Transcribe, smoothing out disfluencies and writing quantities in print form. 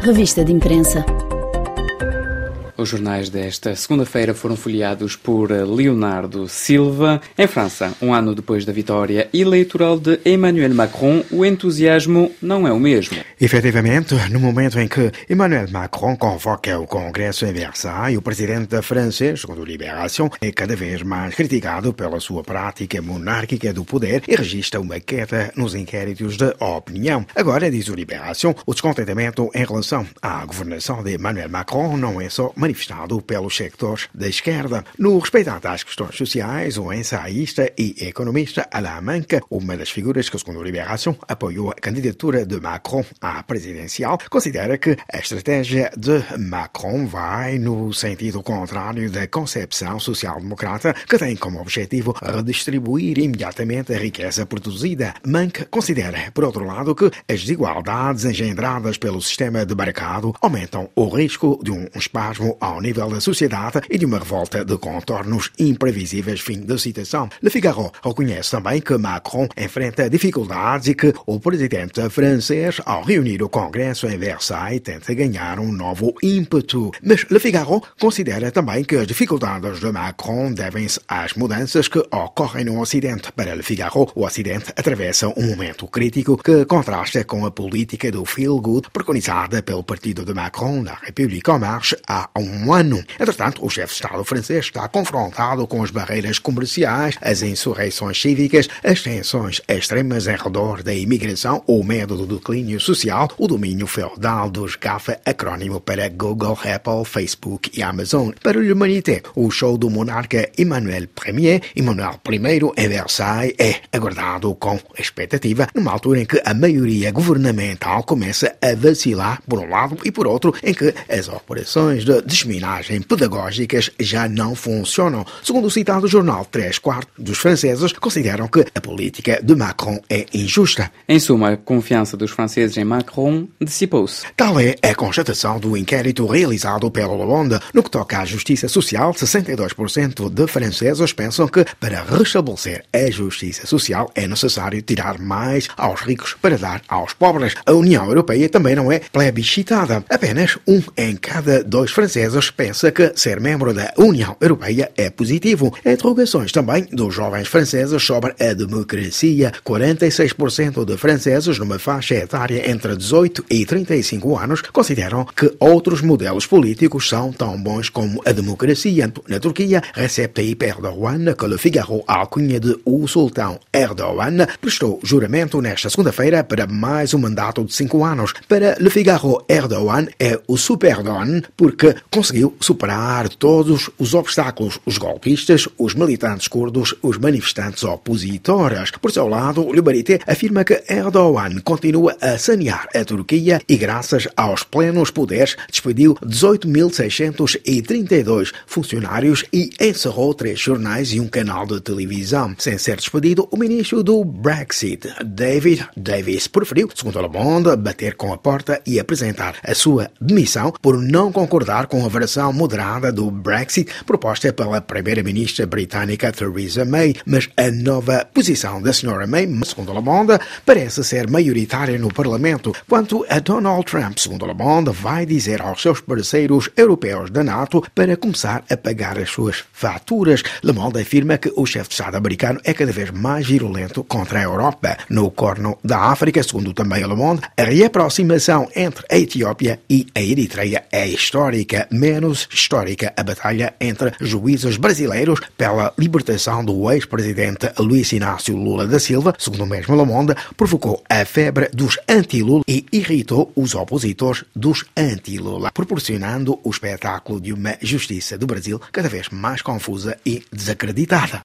Revista de Imprensa. Os jornais desta segunda-feira foram folheados por Leonardo Silva. Em França, um ano depois da vitória eleitoral de Emmanuel Macron, o entusiasmo não é o mesmo. Efetivamente, no momento em que Emmanuel Macron convoca o Congresso em Versailles, o presidente francês, segundo Libération, é cada vez mais criticado pela sua prática monárquica do poder e registra uma queda nos inquéritos de opinião. Agora, diz o Libération, o descontentamento em relação à governação de Emmanuel Macron não é só manifestado pelos sectores da esquerda. No respeitante às questões sociais, o ensaísta e economista Alain Menck, uma das figuras que, segundo a Libération, apoiou a candidatura de Macron à presidencial, considera que a estratégia de Macron vai no sentido contrário da concepção social-democrata, que tem como objetivo redistribuir imediatamente a riqueza produzida. Menck considera, por outro lado, que as desigualdades engendradas pelo sistema de mercado aumentam o risco de um espasmo ao nível da sociedade e de uma revolta de contornos imprevisíveis. Fim da citação. Le Figaro reconhece também que Macron enfrenta dificuldades e que o presidente francês, ao reunir o Congresso em Versailles, tenta ganhar um novo ímpeto. Mas Le Figaro considera também que as dificuldades de Macron devem-se às mudanças que ocorrem no Ocidente. Para Le Figaro, o Ocidente atravessa um momento crítico que contrasta com a política do feel-good preconizada pelo partido de Macron na République en Marche há um ano. Entretanto, o chefe de Estado francês está confrontado com as barreiras comerciais, as insurreições cívicas, as tensões extremas em redor da imigração, o medo do declínio social, o domínio feudal dos GAFA, acrónimo para Google, Apple, Facebook e Amazon. Para l'Humanité, o show do monarca Emmanuel I em Versailles é aguardado com expectativa, numa altura em que a maioria governamental começa a vacilar, por um lado, e por outro, em que as operações de disseminagem pedagógicas já não funcionam. Segundo o citado jornal, 3/4 dos franceses consideram que a política de Macron é injusta. Em suma, a confiança dos franceses em Macron dissipou-se. Tal é a constatação do inquérito realizado pelo Le Monde. No que toca à justiça social, 62% de franceses pensam que para restabelecer a justiça social é necessário tirar mais aos ricos para dar aos pobres. A União Europeia também não é plebiscitada. Apenas 1 em cada 2 franceses pensa que ser membro da União Europeia é positivo. Interrogações também dos jovens franceses sobre a democracia. 46% de franceses numa faixa etária entre 18 e 35 anos consideram que outros modelos políticos são tão bons como a democracia. Na Turquia, Recep Tayyip Erdogan, que Le Figaro alcunha de o sultão Erdogan, prestou juramento nesta segunda-feira para mais um mandato de 5 anos. Para Le Figaro, Erdogan é o Superdon porque conseguiu superar todos os obstáculos, os golpistas, os militantes curdos, os manifestantes opositores. Por seu lado, Le Barité afirma que Erdogan continua a sanear a Turquia e, graças aos plenos poderes, despediu 18.632 funcionários e encerrou 3 jornais e um canal de televisão. Sem ser despedido, o ministro do Brexit, David Davis, preferiu, segundo Le Monde, bater com a porta e apresentar a sua demissão por não concordar com a versão moderada do Brexit proposta pela primeira-ministra britânica Theresa May. Mas a nova posição da Sra. May, segundo Le Monde, parece ser maioritária no Parlamento. Quanto a Donald Trump, segundo Le Monde, vai dizer aos seus parceiros europeus da NATO para começar a pagar as suas faturas. Le Monde afirma que o chefe de Estado americano é cada vez mais virulento contra a Europa. No Corno da África, segundo também Le Monde, a reaproximação entre a Etiópia e a Eritreia é histórica, menos histórica a batalha entre juízes brasileiros pela libertação do ex-presidente Luiz Inácio Lula da Silva, segundo o mesmo Le Monde, provocou a febre dos anti-Lula e irritou os opositores dos anti-Lula, proporcionando o espetáculo de uma justiça do Brasil cada vez mais confusa e desacreditada.